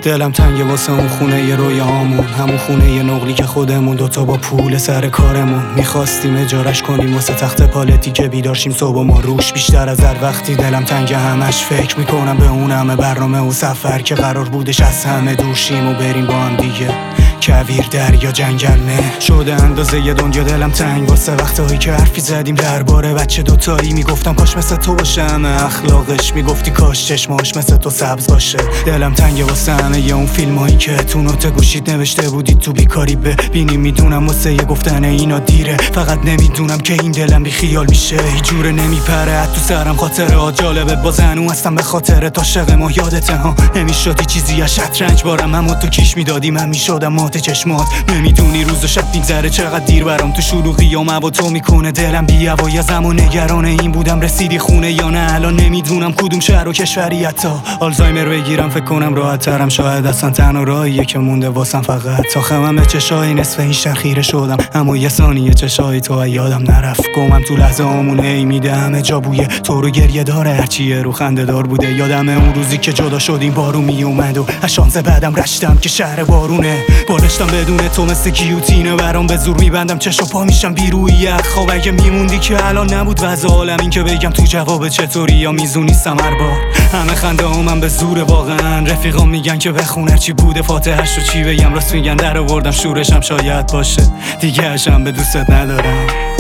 دلم تنگه واسه اون خونه ی رویامون، همون خونه ی نقلی که خودمون دوتا با پول سر کارمون میخواستیم اجارش کنیم واسه تخت پالتی که بیدارشیم صبح و ما روش. بیشتر از هر وقتی دلم تنگه همش فکر میکنم به اون همه برنامه و سفر که قرار بودش از همه دورشیم و بریم با هم دیگه کویر دریا جنگل نه شده اندازه ی دنیا. دلم تنگ واسه وقتایی که حرفی زدیم درباره بچه دوتایی، میگفتم کاش مثل تو باشه همه اخلاقش، میگفتی کاش چشماش مثل تو سبز باشه. دلم تنگه واسه همه ی اون فیلمایی که تو نوت گوشید نوشته بودی تو بیکاری ببینی. میدونم واسه ی گفتن اینا دیره، فقط نمیدونم که این دلم بی خیال میشه هیچ جوره نمیپره تو سرم. خاطره جالبه بازنو هستم به خاطر عاشق ما یادته ها، نمیشدی چیزی از شطرنج بارم اما تو کیش میدادی من میشدم مات چشمات. نمیدونی روز و شب میگذره چقدر دیر برام تو شلوغی و با تو میکنه دلم بی هوای زمان نگران این بودم رسیدی خونه یا نه. الان نمیدونم کدوم شهر و کشوری، حتی آلزایمر بگیرم فکر کنم راحت ترم. شاید اصلا تنها راهیه که مونده واسم فقط تا خمم به چشای نصف این شهر خیره شدم، اما یه ثانیه چشای تو یادم نرفت. گمم تو لحظه آمونه ای میده همه جا بوی تو رو گریه داره هرچیه رو خنده دار بوده. یادم اون روزی که جدا شدیم بارون میومد و از شانس بعدم رشتم که شهر بارونه. بالشتم بدون تو مثل گیوتینه برام به زور میبندم چشم و پا میشم بیروی خواب. اگه میموندی که الان نبود وضع عالم این که بگم تو جواب چطوری یا میزونی سمر بار. همه خنده من به زور واقعا، رفیقام میگن که بخون هرچی بوده فاتحش رو چی بگم، راست میگن در آوردم شورشم شاید باشه دیگه اشم به دوستت ندارم.